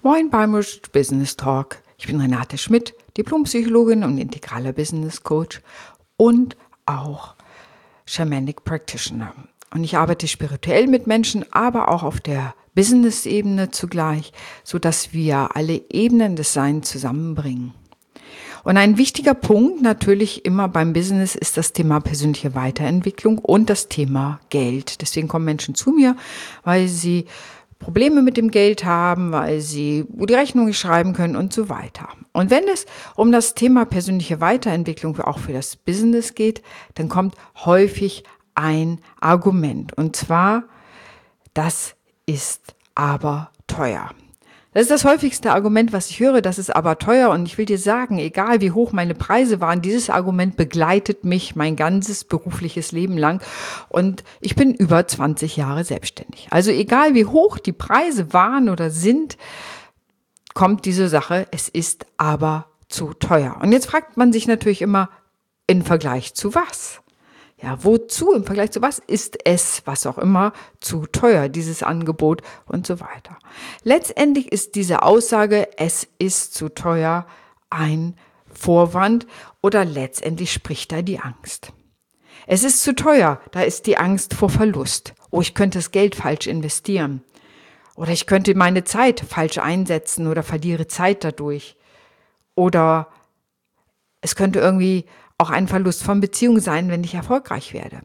Moin beim Business Talk. Ich bin Renate Schmidt, Diplompsychologin und integraler Business Coach und auch Shamanic Practitioner. Und ich arbeite spirituell mit Menschen, aber auch auf der Business-Ebene zugleich, sodass wir alle Ebenen des Seins zusammenbringen. Und ein wichtiger Punkt natürlich immer beim Business ist das Thema persönliche Weiterentwicklung und das Thema Geld. Deswegen kommen Menschen zu mir, weil sie Probleme mit dem Geld haben, weil sie die Rechnung nicht schreiben können und so weiter. Und wenn es um das Thema persönliche Weiterentwicklung auch für das Business geht, dann kommt häufig ein Argument. Und zwar, das ist aber teuer. Das ist das häufigste Argument, was ich höre, das ist aber teuer. Und ich will dir sagen, egal wie hoch meine Preise waren, dieses Argument begleitet mich mein ganzes berufliches Leben lang. Und ich bin über 20 Jahre selbstständig. Also egal wie hoch die Preise waren oder sind, kommt diese Sache, es ist aber zu teuer. Und jetzt fragt man sich natürlich immer, in Vergleich zu was? Ja, wozu im Vergleich zu was ist es, was auch immer, zu teuer, dieses Angebot und so weiter. Letztendlich ist diese Aussage, es ist zu teuer, ein Vorwand oder letztendlich spricht da die Angst. Es ist zu teuer, da ist die Angst vor Verlust. Oh, ich könnte das Geld falsch investieren. Oder ich könnte meine Zeit falsch einsetzen oder verliere Zeit dadurch. Oder es könnte irgendwie auch ein Verlust von Beziehung sein, wenn ich erfolgreich werde.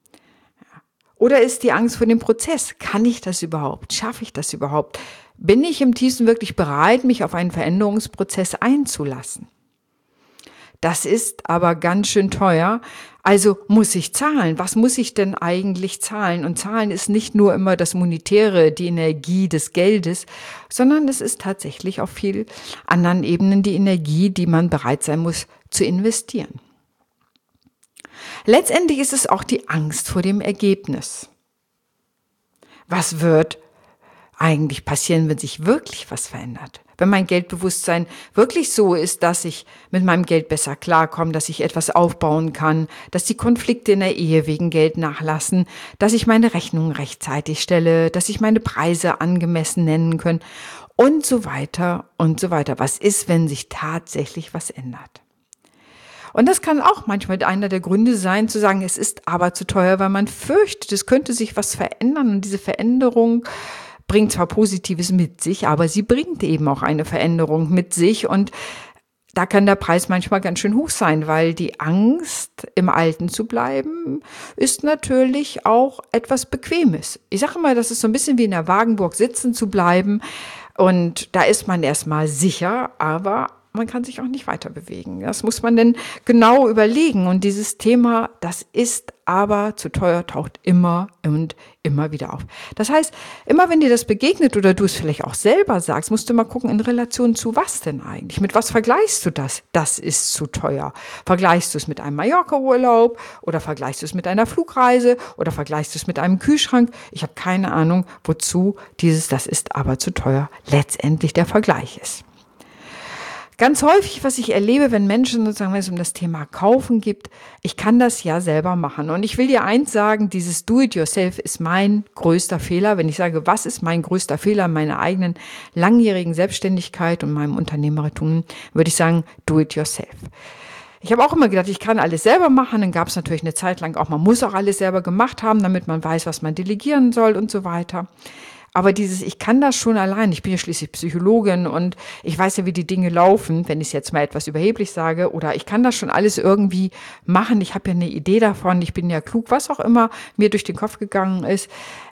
Oder ist die Angst vor dem Prozess? Kann ich das überhaupt? Schaffe ich das überhaupt? Bin ich im Tiefsten wirklich bereit, mich auf einen Veränderungsprozess einzulassen? Das ist aber ganz schön teuer. Also muss ich zahlen. Was muss ich denn eigentlich zahlen? Und zahlen ist nicht nur immer das Monetäre, die Energie des Geldes, sondern es ist tatsächlich auf vielen anderen Ebenen die Energie, die man bereit sein muss zu investieren. Letztendlich ist es auch die Angst vor dem Ergebnis. Was wird eigentlich passieren, wenn sich wirklich was verändert? Wenn mein Geldbewusstsein wirklich so ist, dass ich mit meinem Geld besser klarkomme, dass ich etwas aufbauen kann, dass die Konflikte in der Ehe wegen Geld nachlassen, dass ich meine Rechnungen rechtzeitig stelle, dass ich meine Preise angemessen nennen kann und so weiter und so weiter. Was ist, wenn sich tatsächlich was ändert? Und das kann auch manchmal einer der Gründe sein, zu sagen, es ist aber zu teuer, weil man fürchtet, es könnte sich was verändern. Und diese Veränderung bringt zwar Positives mit sich, aber sie bringt eben auch eine Veränderung mit sich. Und da kann der Preis manchmal ganz schön hoch sein, weil die Angst, im Alten zu bleiben, ist natürlich auch etwas Bequemes. Ich sage mal, das ist so ein bisschen wie in der Wagenburg sitzen zu bleiben. Und da ist man erstmal sicher, aber man kann sich auch nicht weiter bewegen. Das muss man denn genau überlegen. Und dieses Thema, das ist aber zu teuer, taucht immer und immer wieder auf. Das heißt, immer wenn dir das begegnet oder du es vielleicht auch selber sagst, musst du mal gucken, in Relation zu was denn eigentlich? Mit was vergleichst du das? Das ist zu teuer. Vergleichst du es mit einem Mallorca-Urlaub oder vergleichst du es mit einer Flugreise oder vergleichst du es mit einem Kühlschrank? Ich habe keine Ahnung, wozu das ist aber zu teuer letztendlich der Vergleich ist. Ganz häufig, was ich erlebe, wenn Menschen sozusagen, wenn es um das Thema Kaufen geht, ich kann das ja selber machen. Und ich will dir eins sagen, dieses Do-it-yourself ist mein größter Fehler. Wenn ich sage, was ist mein größter Fehler in meiner eigenen langjährigen Selbstständigkeit und meinem Unternehmertum, würde ich sagen, do-it-yourself. Ich habe auch immer gedacht, ich kann alles selber machen. Dann gab es natürlich eine Zeit lang auch, man muss auch alles selber gemacht haben, damit man weiß, was man delegieren soll und so weiter. Aber ich kann das schon allein, ich bin ja schließlich Psychologin und ich weiß ja, wie die Dinge laufen, wenn ich es jetzt mal etwas überheblich sage, oder ich kann das schon alles irgendwie machen, ich habe ja eine Idee davon, ich bin ja klug, was auch immer mir durch den Kopf gegangen ist.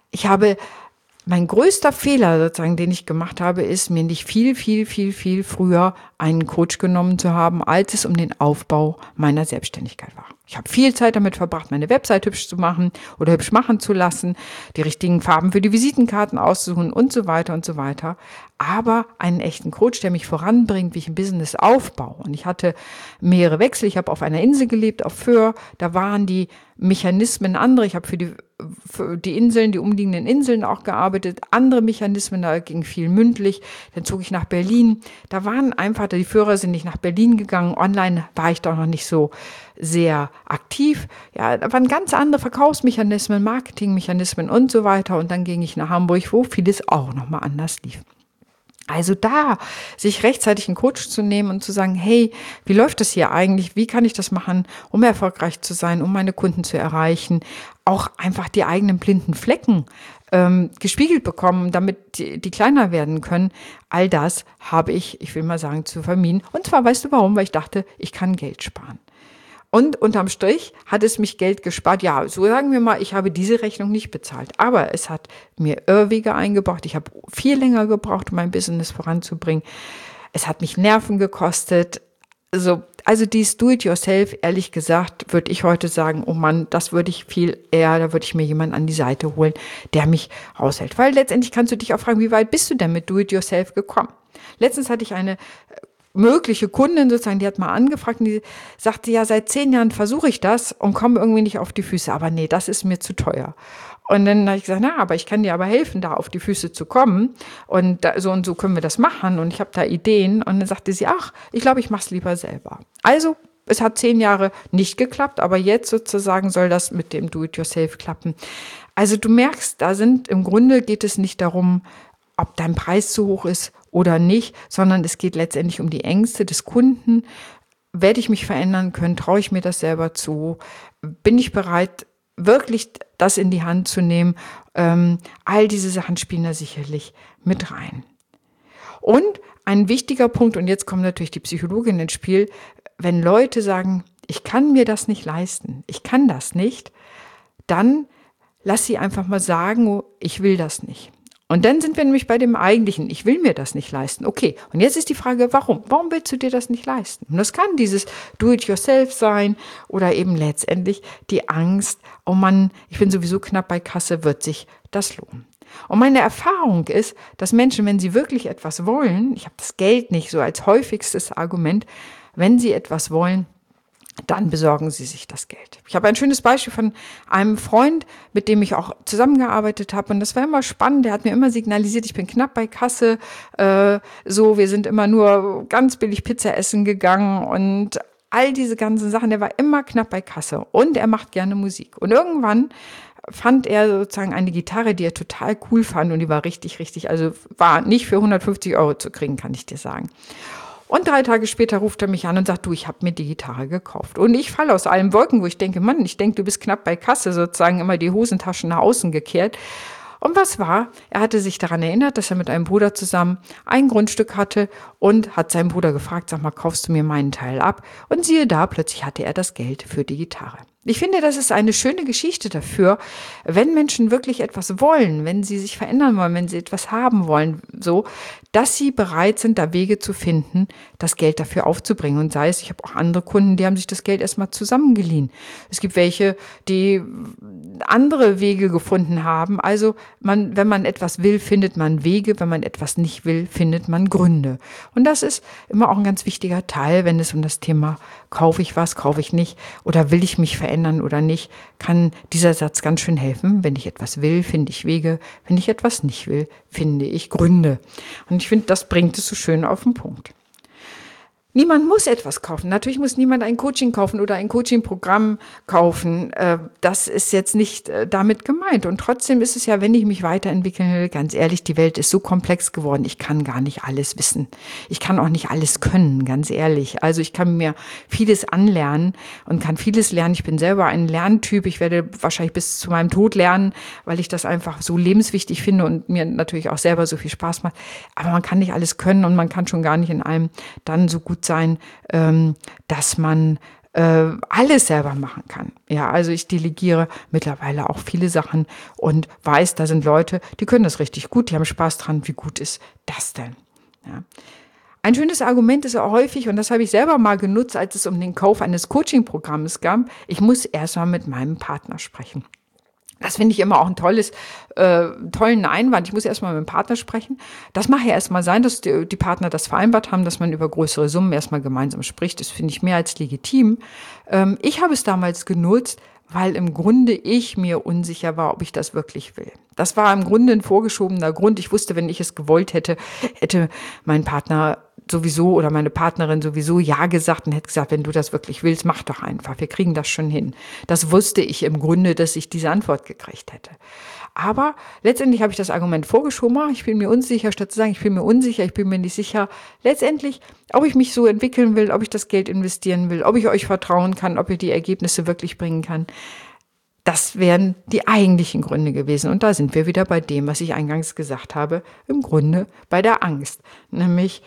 Mein größter Fehler sozusagen, den ich gemacht habe, ist, mir nicht viel früher einen Coach genommen zu haben, als es um den Aufbau meiner Selbstständigkeit war. Ich habe viel Zeit damit verbracht, meine Website hübsch zu machen oder hübsch machen zu lassen, die richtigen Farben für die Visitenkarten auszusuchen und so weiter und so weiter. Aber einen echten Coach, der mich voranbringt, wie ich ein Business aufbaue. Und ich hatte mehrere Wechsel. Ich habe auf einer Insel gelebt, auf Föhr. Da waren die Mechanismen andere. Ich habe für die Inseln, die umliegenden Inseln auch gearbeitet. Andere Mechanismen, da ging viel mündlich. Dann zog ich nach Berlin. Da waren einfach, die Führer sind nicht nach Berlin gegangen. Online war ich doch noch nicht so sehr aktiv. Ja, da waren ganz andere Verkaufsmechanismen, Marketingmechanismen und so weiter. Und dann ging ich nach Hamburg, wo vieles auch nochmal anders lief. Also da, sich rechtzeitig einen Coach zu nehmen und zu sagen, hey, wie läuft das hier eigentlich? Wie kann ich das machen, um erfolgreich zu sein, um meine Kunden zu erreichen? Auch einfach die eigenen blinden Flecken gespiegelt bekommen, damit die kleiner werden können. All das habe ich will mal sagen, zu vermieden. Und zwar, weißt du warum? Weil ich dachte, ich kann Geld sparen. Und unterm Strich hat es mich Geld gespart. Ja, so sagen wir mal, ich habe diese Rechnung nicht bezahlt. Aber es hat mir Irrwege eingebracht. Ich habe viel länger gebraucht, um mein Business voranzubringen. Es hat mich Nerven gekostet. Also dieses Do-it-yourself, ehrlich gesagt, würde ich heute sagen, oh Mann, das würde ich viel eher, da würde ich mir jemanden an die Seite holen, der mich raushält. Weil letztendlich kannst du dich auch fragen, wie weit bist du denn mit Do-it-yourself gekommen? Letztens hatte ich eine mögliche Kundin sozusagen, die hat mal angefragt und die sagte, ja, seit 10 Jahren versuche ich das und komme irgendwie nicht auf die Füße. Aber nee, das ist mir zu teuer. Und dann habe ich gesagt, na, aber ich kann dir aber helfen, da auf die Füße zu kommen. Und so können wir das machen. Und ich habe da Ideen. Und dann sagte sie, ach, ich glaube, ich mache es lieber selber. Also, es hat 10 Jahre nicht geklappt, aber jetzt sozusagen soll das mit dem Do-it-yourself klappen. Also du merkst, im Grunde geht es nicht darum, ob dein Preis zu hoch ist oder nicht, sondern es geht letztendlich um die Ängste des Kunden. Werde ich mich verändern können? Traue ich mir das selber zu? Bin ich bereit, wirklich das in die Hand zu nehmen? All diese Sachen spielen da sicherlich mit rein. Und ein wichtiger Punkt, und jetzt kommt natürlich die Psychologin ins Spiel, wenn Leute sagen, ich kann mir das nicht leisten, ich kann das nicht, dann lass sie einfach mal sagen, ich will das nicht. Und dann sind wir nämlich bei dem Eigentlichen, ich will mir das nicht leisten. Okay, und jetzt ist die Frage, warum? Warum willst du dir das nicht leisten? Und das kann dieses Do-it-yourself sein oder eben letztendlich die Angst, oh Mann, ich bin sowieso knapp bei Kasse, wird sich das lohnen? Und meine Erfahrung ist, dass Menschen, wenn sie wirklich etwas wollen, ich habe das Geld nicht so als häufigstes Argument, wenn sie etwas wollen, dann besorgen sie sich das Geld. Ich habe ein schönes Beispiel von einem Freund, mit dem ich auch zusammengearbeitet habe. Und das war immer spannend. Der hat mir immer signalisiert, ich bin knapp bei Kasse. Wir sind immer nur ganz billig Pizza essen gegangen und all diese ganzen Sachen. Der war immer knapp bei Kasse und er macht gerne Musik. Und irgendwann fand er sozusagen eine Gitarre, die er total cool fand und die war richtig, also war nicht für 150 € zu kriegen, kann ich dir sagen. Und 3 Tage später ruft er mich an und sagt, du, ich habe mir die Gitarre gekauft. Und ich falle aus allen Wolken, wo ich denke, Mann, ich denke, du bist knapp bei Kasse, sozusagen immer die Hosentaschen nach außen gekehrt. Und was war? Er hatte sich daran erinnert, dass er mit einem Bruder zusammen ein Grundstück hatte und hat seinen Bruder gefragt, sag mal, kaufst du mir meinen Teil ab? Und siehe da, plötzlich hatte er das Geld für die Gitarre. Ich finde, das ist eine schöne Geschichte dafür, wenn Menschen wirklich etwas wollen, wenn sie sich verändern wollen, wenn sie etwas haben wollen, so, dass sie bereit sind, da Wege zu finden, das Geld dafür aufzubringen. Und sei es, ich habe auch andere Kunden, die haben sich das Geld erstmal zusammengeliehen. Es gibt welche, die andere Wege gefunden haben. Also wenn man etwas will, findet man Wege. Wenn man etwas nicht will, findet man Gründe. Und das ist immer auch ein ganz wichtiger Teil, wenn es um das Thema kaufe ich was, kaufe ich nicht oder will ich mich verändern oder nicht, kann dieser Satz ganz schön helfen. Wenn ich etwas will, finde ich Wege. Wenn ich etwas nicht will, finde ich Gründe. Und ich finde, das bringt es so schön auf den Punkt. Niemand muss etwas kaufen. Natürlich muss niemand ein Coaching kaufen oder ein Coaching-Programm kaufen. Das ist jetzt nicht damit gemeint. Und trotzdem ist es ja, wenn ich mich weiterentwickeln will, ganz ehrlich, die Welt ist so komplex geworden. Ich kann gar nicht alles wissen. Ich kann auch nicht alles können, ganz ehrlich. Also ich kann mir vieles anlernen und kann vieles lernen. Ich bin selber ein Lerntyp. Ich werde wahrscheinlich bis zu meinem Tod lernen, weil ich das einfach so lebenswichtig finde und mir natürlich auch selber so viel Spaß macht. Aber man kann nicht alles können und man kann schon gar nicht in allem dann so gut sein, dass man alles selber machen kann. Ja, also ich delegiere mittlerweile auch viele Sachen und weiß, da sind Leute, die können das richtig gut, die haben Spaß dran. Wie gut ist das denn? Ja. Ein schönes Argument ist auch häufig, und das habe ich selber mal genutzt, als es um den Kauf eines Coaching-Programms ging, ich muss erstmal mit meinem Partner sprechen. Das finde ich immer auch einen tollen Einwand. Ich muss erstmal mit dem Partner sprechen. Das mag ja erstmal sein, dass die Partner das vereinbart haben, dass man über größere Summen erstmal gemeinsam spricht. Das finde ich mehr als legitim. Ich habe es damals genutzt, weil im Grunde ich mir unsicher war, ob ich das wirklich will. Das war im Grunde ein vorgeschobener Grund. Ich wusste, wenn ich es gewollt hätte, hätte mein Partner sowieso oder meine Partnerin sowieso ja gesagt und hätte gesagt, wenn du das wirklich willst, mach doch einfach, wir kriegen das schon hin. Das wusste ich im Grunde, dass ich diese Antwort gekriegt hätte. Aber letztendlich habe ich das Argument vorgeschoben, ich bin mir unsicher, statt zu sagen, ich bin mir unsicher, ich bin mir nicht sicher. Letztendlich, ob ich mich so entwickeln will, ob ich das Geld investieren will, ob ich euch vertrauen kann, ob ich die Ergebnisse wirklich bringen kann. Das wären die eigentlichen Gründe gewesen. Und da sind wir wieder bei dem, was ich eingangs gesagt habe, im Grunde bei der Angst. Nämlich,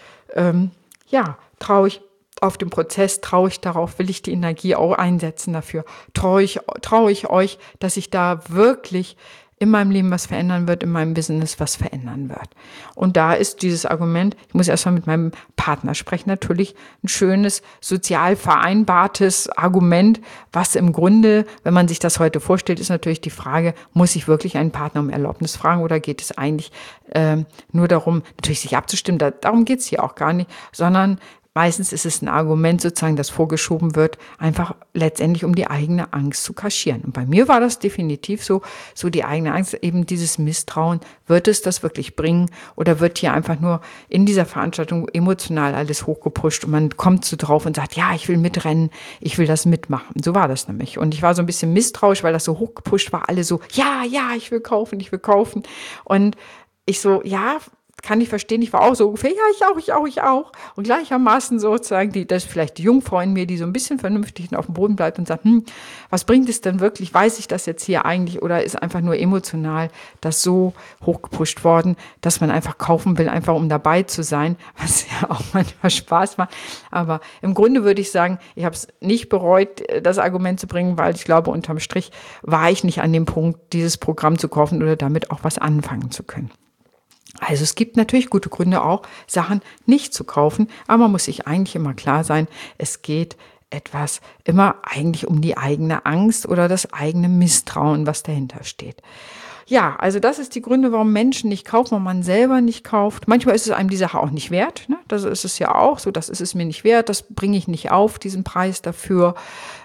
traue ich auf den Prozess, traue ich darauf, will ich die Energie auch einsetzen dafür, traue ich euch, dass ich da wirklich in meinem Leben was verändern wird, in meinem Business was verändern wird. Und da ist dieses Argument, ich muss erstmal mit meinem Partner sprechen, natürlich ein schönes, sozial vereinbartes Argument, was im Grunde, wenn man sich das heute vorstellt, ist natürlich die Frage, muss ich wirklich einen Partner um Erlaubnis fragen oder geht es eigentlich nur darum, natürlich sich abzustimmen, darum geht es hier auch gar nicht, sondern meistens ist es ein Argument sozusagen, das vorgeschoben wird, einfach letztendlich um die eigene Angst zu kaschieren. Und bei mir war das definitiv so die eigene Angst, eben dieses Misstrauen, wird es das wirklich bringen oder wird hier einfach nur in dieser Veranstaltung emotional alles hochgepusht und man kommt so drauf und sagt, ja, ich will mitrennen, ich will das mitmachen. So war das nämlich. Und ich war so ein bisschen misstrauisch, weil das so hochgepusht war, alle so, ja, ich will kaufen. Und ich so, ja, kann ich verstehen, ich war auch so ungefähr, ja, ich auch. Und gleichermaßen sozusagen, das ist vielleicht die Jungfrau in mir, die so ein bisschen vernünftig auf dem Boden bleibt und sagt, was bringt es denn wirklich? Weiß ich das jetzt hier eigentlich oder ist einfach nur emotional das so hochgepusht worden, dass man einfach kaufen will, einfach um dabei zu sein, was ja auch manchmal Spaß macht. Aber im Grunde würde ich sagen, ich habe es nicht bereut, das Argument zu bringen, weil ich glaube, unterm Strich war ich nicht an dem Punkt, dieses Programm zu kaufen oder damit auch was anfangen zu können. Also es gibt natürlich gute Gründe auch, Sachen nicht zu kaufen, aber man muss sich eigentlich immer klar sein, es geht etwas immer eigentlich um die eigene Angst oder das eigene Misstrauen, was dahinter steht. Ja, also das ist die Gründe, warum Menschen nicht kaufen, warum man selber nicht kauft. Manchmal ist es einem die Sache auch nicht wert, ne? Das ist es ja auch so, das ist es mir nicht wert, das bringe ich nicht auf, diesen Preis dafür.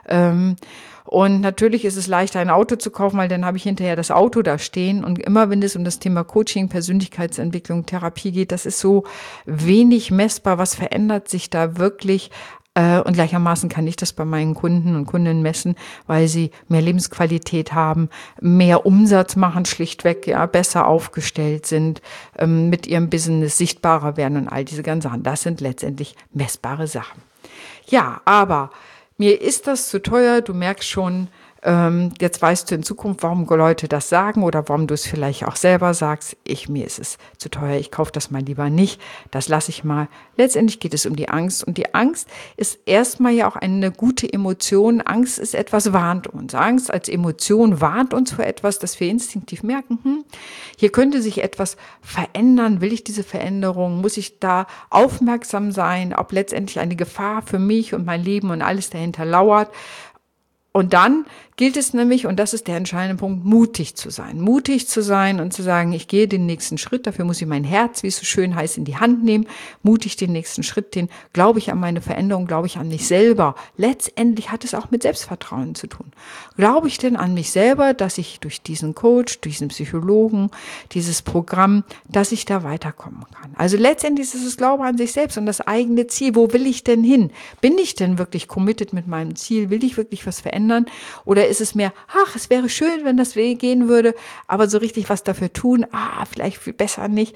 Und natürlich ist es leichter, ein Auto zu kaufen, weil dann habe ich hinterher das Auto da stehen. Und immer wenn es um das Thema Coaching, Persönlichkeitsentwicklung, Therapie geht, das ist so wenig messbar. Was verändert sich da wirklich? Und gleichermaßen kann ich das bei meinen Kunden und Kundinnen messen, weil sie mehr Lebensqualität haben, mehr Umsatz machen, schlichtweg, ja, besser aufgestellt sind, mit ihrem Business sichtbarer werden und all diese ganzen Sachen. Das sind letztendlich messbare Sachen. Ja, aber mir ist das zu teuer, du merkst schon, jetzt weißt du in Zukunft, warum Leute das sagen oder warum du es vielleicht auch selber sagst. Mir ist es zu teuer, ich kaufe das mal lieber nicht, das lasse ich mal. Letztendlich geht es um die Angst und die Angst ist erstmal ja auch eine gute Emotion. Angst ist etwas, warnt uns. Angst als Emotion warnt uns vor etwas, dass wir instinktiv merken, hier könnte sich etwas verändern, will ich diese Veränderung, muss ich da aufmerksam sein, ob letztendlich eine Gefahr für mich und mein Leben und alles dahinter lauert. Und dann gilt es nämlich, und das ist der entscheidende Punkt, mutig zu sein. Mutig zu sein und zu sagen, ich gehe den nächsten Schritt, dafür muss ich mein Herz, wie es so schön heißt, in die Hand nehmen, mutig den nächsten Schritt, den glaube ich an meine Veränderung, glaube ich an mich selber. Letztendlich hat es auch mit Selbstvertrauen zu tun. Glaube ich denn an mich selber, dass ich durch diesen Coach, durch diesen Psychologen, dieses Programm, dass ich da weiterkommen kann? Also letztendlich ist es Glaube an sich selbst und das eigene Ziel. Wo will ich denn hin? Bin ich denn wirklich committed mit meinem Ziel? Will ich wirklich was verändern? Oder ist es mehr, es wäre schön, wenn das gehen würde, aber so richtig was dafür tun, vielleicht viel besser nicht.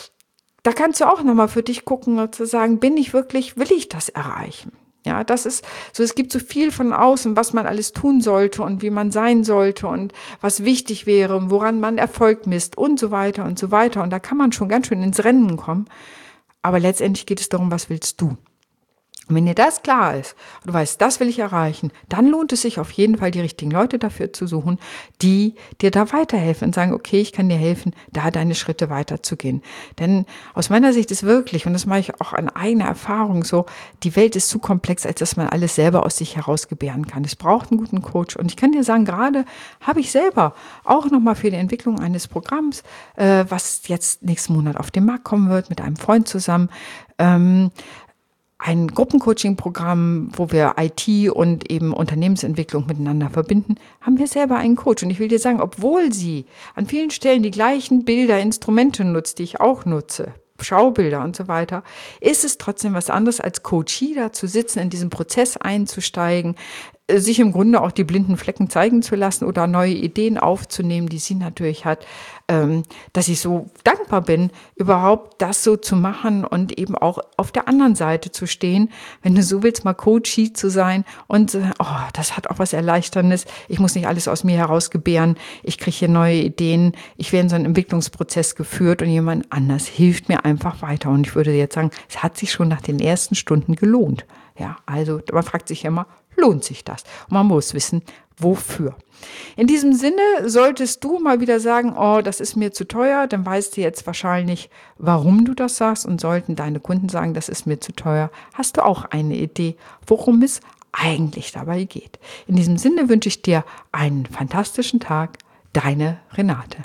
Da kannst du auch nochmal für dich gucken und zu sagen, will ich das erreichen? Ja, das ist so, es gibt so viel von außen, was man alles tun sollte und wie man sein sollte und was wichtig wäre und woran man Erfolg misst und so weiter und so weiter. Und da kann man schon ganz schön ins Rennen kommen. Aber letztendlich geht es darum, was willst du? Und wenn dir das klar ist, und du weißt, das will ich erreichen, dann lohnt es sich auf jeden Fall, die richtigen Leute dafür zu suchen, die dir da weiterhelfen und sagen, okay, ich kann dir helfen, da deine Schritte weiterzugehen. Denn aus meiner Sicht ist wirklich, und das mache ich auch an eigener Erfahrung so, die Welt ist zu komplex, als dass man alles selber aus sich heraus gebären kann. Es braucht einen guten Coach. Und ich kann dir sagen, gerade habe ich selber auch nochmal für die Entwicklung eines Programms, was jetzt nächsten Monat auf den Markt kommen wird, mit einem Freund zusammen, ein Gruppencoaching-Programm, wo wir IT und eben Unternehmensentwicklung miteinander verbinden, haben wir selber einen Coach. Und ich will dir sagen, obwohl sie an vielen Stellen die gleichen Bilder, Instrumente nutzt, die ich auch nutze, Schaubilder und so weiter, ist es trotzdem was anderes, als Coachie da zu sitzen, in diesen Prozess einzusteigen, sich im Grunde auch die blinden Flecken zeigen zu lassen oder neue Ideen aufzunehmen, die sie natürlich hat, dass ich so dankbar bin, überhaupt das so zu machen und eben auch auf der anderen Seite zu stehen, wenn du so willst, mal Coachie zu sein und das hat auch was Erleichterndes. Ich muss nicht alles aus mir heraus gebären. Ich kriege hier neue Ideen. Ich werde in so einen Entwicklungsprozess geführt und jemand anders hilft mir einfach weiter. Und ich würde jetzt sagen, es hat sich schon nach den ersten Stunden gelohnt. Ja, also man fragt sich ja immer, lohnt sich das? Und man muss wissen, wofür. In diesem Sinne solltest du mal wieder sagen, oh, das ist mir zu teuer, dann weißt du jetzt wahrscheinlich, warum du das sagst, und sollten deine Kunden sagen, das ist mir zu teuer, hast du auch eine Idee, worum es eigentlich dabei geht. In diesem Sinne wünsche ich dir einen fantastischen Tag. Deine Renate.